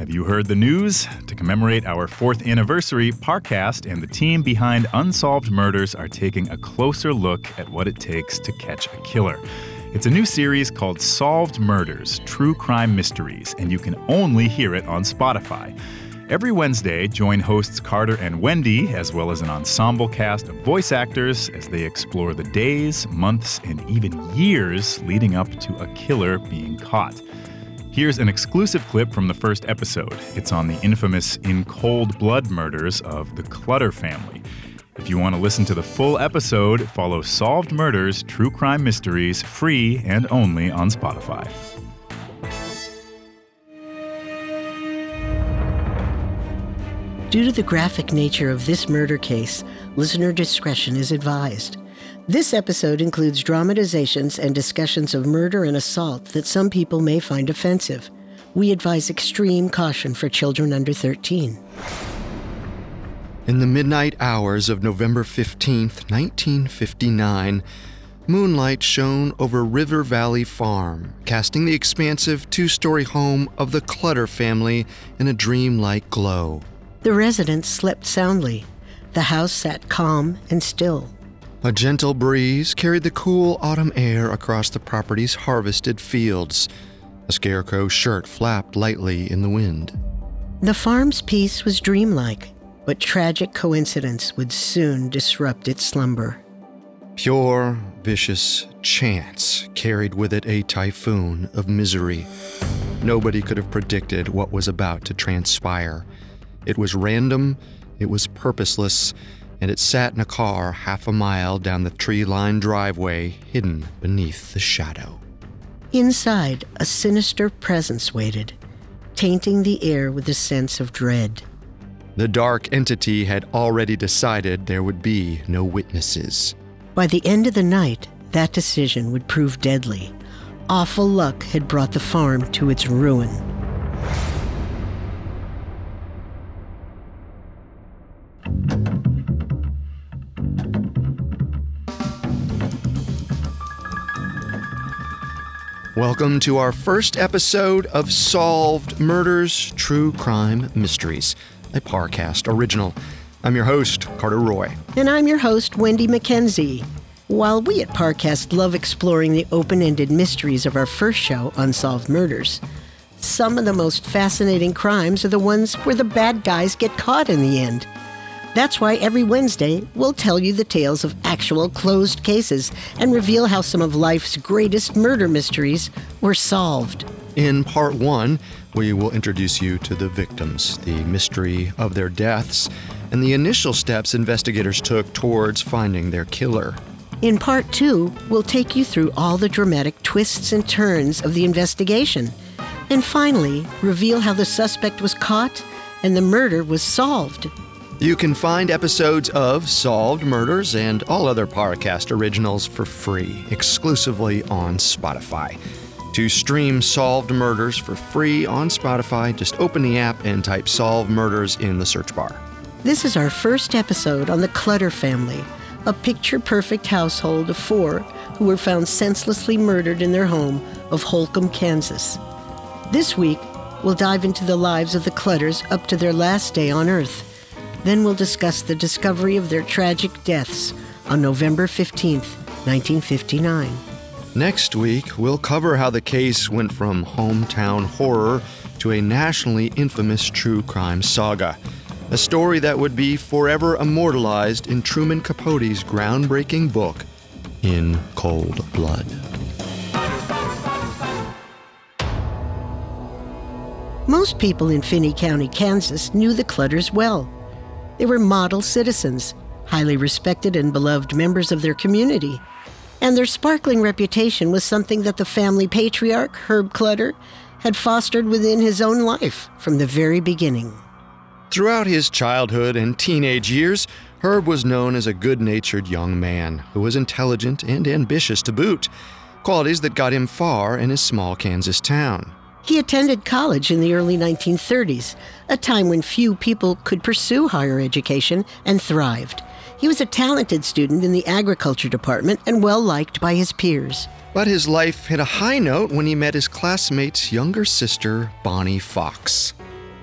Have you heard the news? To commemorate our 4th anniversary, Parcast and the team behind Unsolved Murders are taking a closer look at what it takes to catch a killer. It's a new series called Solved Murders, True Crime Mysteries, and you can only hear it on Spotify. Every Wednesday, join hosts Carter and Wendy, as well as an ensemble cast of voice actors, as they explore the days, months, and even years leading up to a killer being caught. Here's an exclusive clip from the first episode. It's on the infamous In Cold Blood murders of the Clutter family. If you want to listen to the full episode, follow Solved Murders, True Crime Mysteries, free and only on Spotify. Due to the graphic nature of this murder case, listener discretion is advised. This episode includes dramatizations and discussions of murder and assault that some people may find offensive. We advise extreme caution for children under 13. In the midnight hours of November 15th, 1959, moonlight shone over River Valley Farm, casting the expansive 2-story home of the Clutter family in a dreamlike glow. The residents slept soundly. The house sat calm and still. A gentle breeze carried the cool autumn air across the property's harvested fields. A scarecrow shirt flapped lightly in the wind. The farm's peace was dreamlike, but tragic coincidence would soon disrupt its slumber. Pure, vicious chance carried with it a typhoon of misery. Nobody could have predicted what was about to transpire. It was random, it was purposeless, and it sat in a car half a mile down the tree-lined driveway, hidden beneath the shadow. Inside, a sinister presence waited, tainting the air with a sense of dread. The dark entity had already decided there would be no witnesses. By the end of the night, that decision would prove deadly. Awful luck had brought the farm to its ruin. Welcome to our first episode of Solved Murders, True Crime Mysteries, a Parcast original. I'm your host, Carter Roy. And I'm your host, Wendy McKenzie. While we at Parcast love exploring the open-ended mysteries of our first show, Unsolved Murders, some of the most fascinating crimes are the ones where the bad guys get caught in the end. That's why every Wednesday, we'll tell you the tales of actual closed cases and reveal how some of life's greatest murder mysteries were solved. In part 1, we will introduce you to the victims, the mystery of their deaths, and the initial steps investigators took towards finding their killer. In part 2, we'll take you through all the dramatic twists and turns of the investigation. And finally, reveal how the suspect was caught and the murder was solved. You can find episodes of Solved Murders and all other Parcast originals for free, exclusively on Spotify. To stream Solved Murders for free on Spotify, just open the app and type Solved Murders in the search bar. This is our first episode on the Clutter family, a picture-perfect household of 4 who were found senselessly murdered in their home of Holcomb, Kansas. This week, we'll dive into the lives of the Clutters up to their last day on Earth. Then we'll discuss the discovery of their tragic deaths on November 15th, 1959. Next week, we'll cover how the case went from hometown horror to a nationally infamous true crime saga. A story that would be forever immortalized in Truman Capote's groundbreaking book, In Cold Blood. Most people in Finney County, Kansas knew the Clutters well. They were model citizens, highly respected and beloved members of their community. And their sparkling reputation was something that the family patriarch, Herb Clutter, had fostered within his own life from the very beginning. Throughout his childhood and teenage years, Herb was known as a good-natured young man who was intelligent and ambitious to boot, qualities that got him far in his small Kansas town. He attended college in the early 1930s, a time when few people could pursue higher education and thrived. He was a talented student in the agriculture department and well-liked by his peers. But his life hit a high note when he met his classmate's younger sister, Bonnie Fox.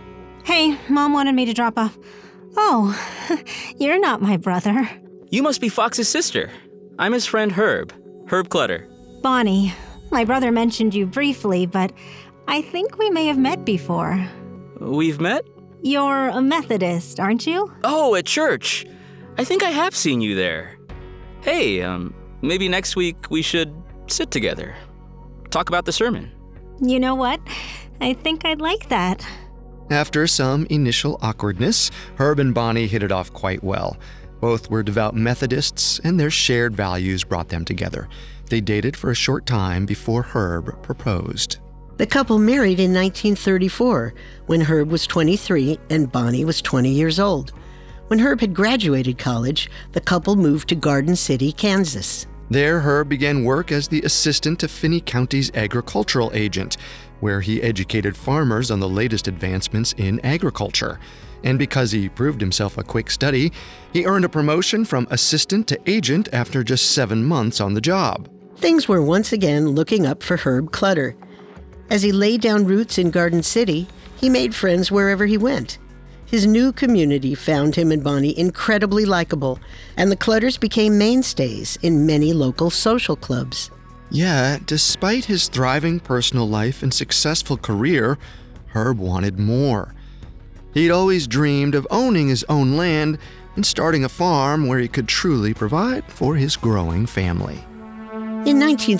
Hey, Mom wanted me to drop off. Oh, you're not my brother. You must be Fox's sister. I'm his friend Herb Clutter. Bonnie, my brother mentioned you briefly, but I think we may have met before. We've met? You're a Methodist, aren't you? Oh, at church. I think I have seen you there. Hey, maybe next week we should sit together. Talk about the sermon. You know what? I think I'd like that. After some initial awkwardness, Herb and Bonnie hit it off quite well. Both were devout Methodists, and their shared values brought them together. They dated for a short time before Herb proposed. The couple married in 1934, when Herb was 23 and Bonnie was 20 years old. When Herb had graduated college, the couple moved to Garden City, Kansas. There, Herb began work as the assistant to Finney County's agricultural agent, where he educated farmers on the latest advancements in agriculture. And because he proved himself a quick study, he earned a promotion from assistant to agent after just 7 months on the job. Things were once again looking up for Herb Clutter. As he laid down roots in Garden City, he made friends wherever he went. His new community found him and Bonnie incredibly likable, and the Clutters became mainstays in many local social clubs. Yet, despite his thriving personal life and successful career, Herb wanted more. He'd always dreamed of owning his own land and starting a farm where he could truly provide for his growing family. In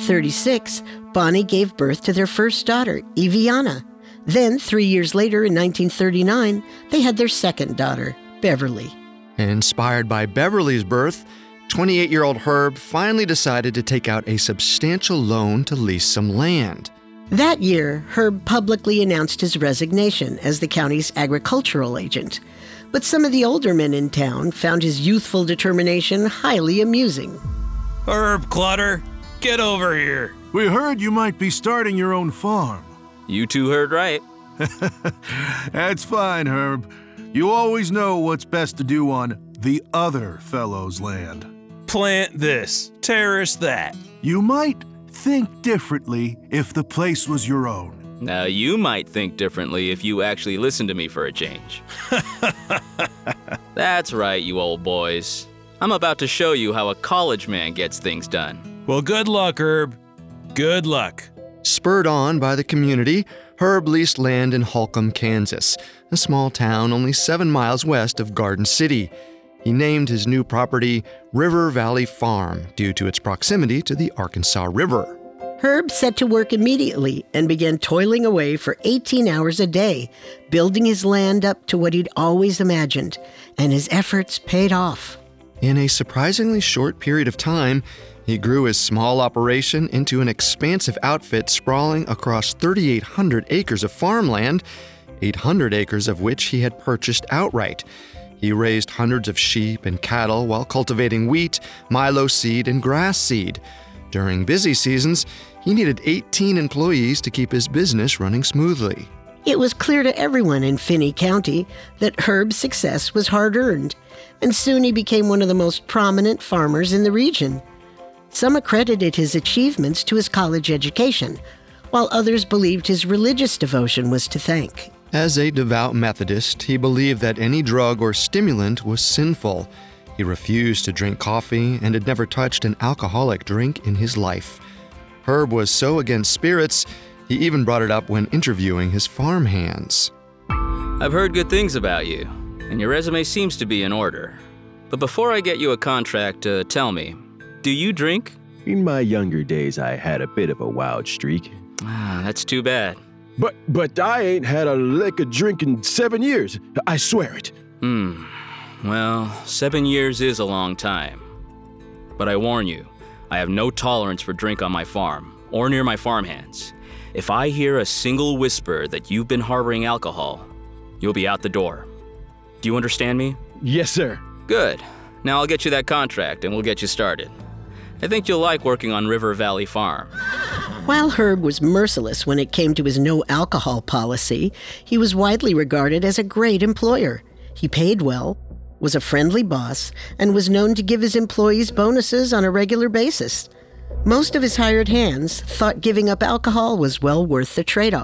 1936, Bonnie gave birth to their first daughter, Eviana. Then, 3 years later, in 1939, they had their second daughter, Beverly. Inspired by Beverly's birth, 28-year-old Herb finally decided to take out a substantial loan to lease some land. That year, Herb publicly announced his resignation as the county's agricultural agent. But some of the older men in town found his youthful determination highly amusing. Herb Clutter, get over here. We heard you might be starting your own farm. You two heard right. That's fine, Herb. You always know what's best to do on the other fellow's land. Plant this, terrace that. You might think differently if the place was your own. Now, you might think differently if you actually listen to me for a change. That's right, you old boys. I'm about to show you how a college man gets things done. Well, good luck, Herb. Good luck. Spurred on by the community, Herb leased land in Holcomb, Kansas, a small town only 7 miles west of Garden City. He named his new property River Valley Farm due to its proximity to the Arkansas River. Herb set to work immediately and began toiling away for 18 hours a day, building his land up to what he'd always imagined, and his efforts paid off. In a surprisingly short period of time, he grew his small operation into an expansive outfit sprawling across 3,800 acres of farmland, 800 acres of which he had purchased outright. He raised hundreds of sheep and cattle while cultivating wheat, milo seed, and grass seed. During busy seasons, he needed 18 employees to keep his business running smoothly. It was clear to everyone in Finney County that Herb's success was hard-earned, and soon he became one of the most prominent farmers in the region. Some accredited his achievements to his college education, while others believed his religious devotion was to thank. As a devout Methodist, he believed that any drug or stimulant was sinful. He refused to drink coffee and had never touched an alcoholic drink in his life. Herb was so against spirits, he even brought it up when interviewing his farm hands. I've heard good things about you, and your resume seems to be in order. But before I get you a contract, tell me, do you drink? In my younger days, I had a bit of a wild streak. That's too bad. But I ain't had a lick of drink in 7 years. I swear it. Well, 7 years is a long time. But I warn you, I have no tolerance for drink on my farm or near my farmhands. If I hear a single whisper that you've been harboring alcohol, you'll be out the door. Do you understand me? Yes, sir. Good. Now I'll get you that contract and we'll get you started. I think you'll like working on River Valley Farm. While Herb was merciless when it came to his no alcohol policy, he was widely regarded as a great employer. He paid well, was a friendly boss, and was known to give his employees bonuses on a regular basis. Most of his hired hands thought giving up alcohol was well worth the trade-off.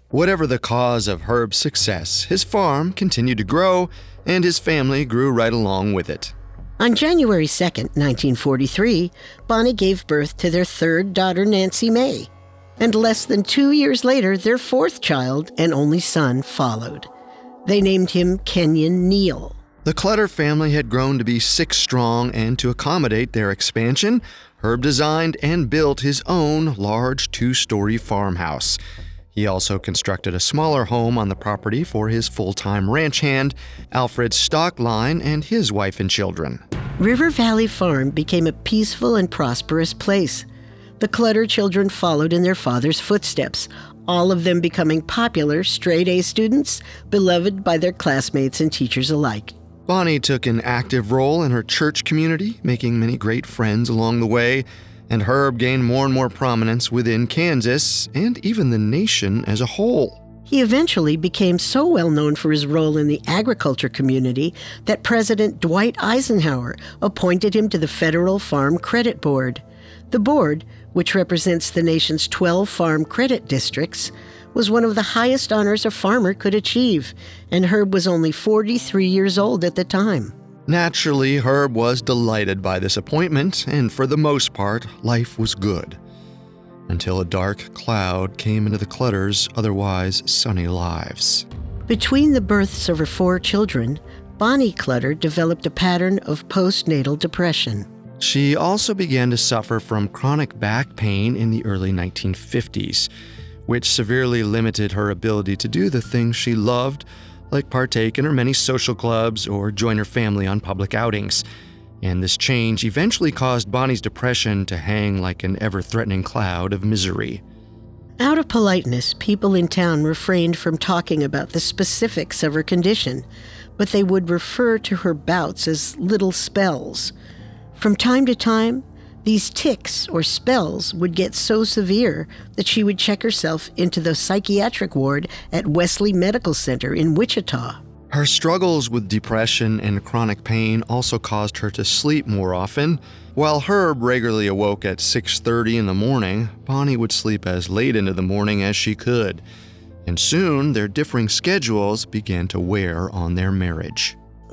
Whatever the cause of Herb's success, his farm continued to grow, and his family grew right along with it. On January 2nd, 1943, Bonnie gave birth to their third daughter, Nancy Mae. And less than 2 years later, their fourth child and only son followed. They named him Kenyon Neal. The Clutter family had grown to be 6 strong, and to accommodate their expansion, Herb designed and built his own large 2-story farmhouse. He also constructed a smaller home on the property for his full-time ranch hand, Alfred Stockline, and his wife and children. River Valley Farm became a peaceful and prosperous place. The Clutter children followed in their father's footsteps, all of them becoming popular straight-A students, beloved by their classmates and teachers alike. Bonnie took an active role in her church community, making many great friends along the way, and Herb gained more and more prominence within Kansas and even the nation as a whole. He eventually became so well known for his role in the agriculture community that President Dwight Eisenhower appointed him to the Federal Farm Credit Board. The board, which represents the nation's 12 farm credit districts, was one of the highest honors a farmer could achieve, and Herb was only 43 years old at the time. Naturally, Herb was delighted by this appointment, and for the most part, life was good. Until a dark cloud came into the Clutter's otherwise sunny lives. Between the births of her 4 children, Bonnie Clutter developed a pattern of postnatal depression. She also began to suffer from chronic back pain in the early 1950s, which severely limited her ability to do the things she loved, like partake in her many social clubs or join her family on public outings. And this change eventually caused Bonnie's depression to hang like an ever-threatening cloud of misery. Out of politeness, people in town refrained from talking about the specifics of her condition, but they would refer to her bouts as little spells. From time to time, these tics or spells would get so severe that she would check herself into the psychiatric ward at Wesley Medical Center in Wichita. Her struggles with depression and chronic pain also caused her to sleep more often. While Herb regularly awoke at 6:30 in the morning, Bonnie would sleep as late into the morning as she could. And soon, their differing schedules began to wear on their marriage.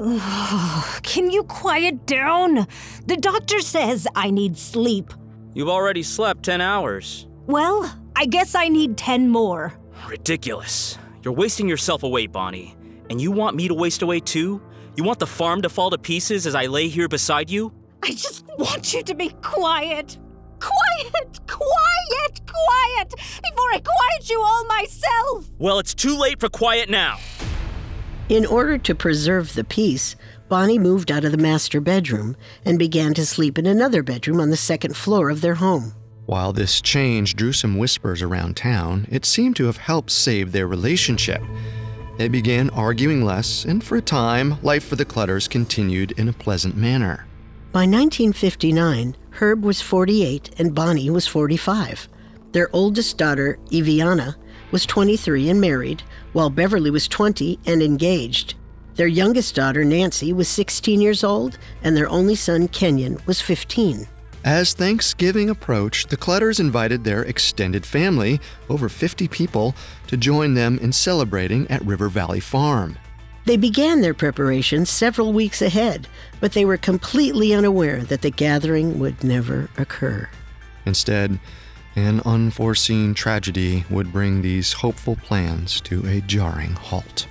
Can you quiet down? The doctor says I need sleep. You've already slept 10 hours. Well, I guess I need 10 more. Ridiculous. You're wasting yourself away, Bonnie. And you want me to waste away too? You want the farm to fall to pieces as I lay here beside you? I just want you to be quiet. Quiet! Quiet! Quiet! Before I quiet you all myself! Well, it's too late for quiet now. In order to preserve the peace, Bonnie moved out of the master bedroom and began to sleep in another bedroom on the second floor of their home. While this change drew some whispers around town, it seemed to have helped save their relationship. They began arguing less, and for a time, life for the Clutters continued in a pleasant manner. By 1959, Herb was 48 and Bonnie was 45. Their oldest daughter, Eviana, was 23 and married, while Beverly was 20 and engaged. Their youngest daughter, Nancy, was 16 years old, and their only son, Kenyon, was 15. As Thanksgiving approached, the Clutters invited their extended family, over 50 people, to join them in celebrating at River Valley Farm. They began their preparations several weeks ahead, but they were completely unaware that the gathering would never occur. Instead, an unforeseen tragedy would bring these hopeful plans to a jarring halt.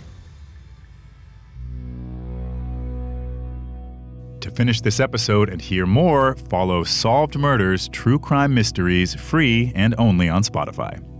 To finish this episode and hear more, follow Solved Murders True Crime Mysteries free and only on Spotify.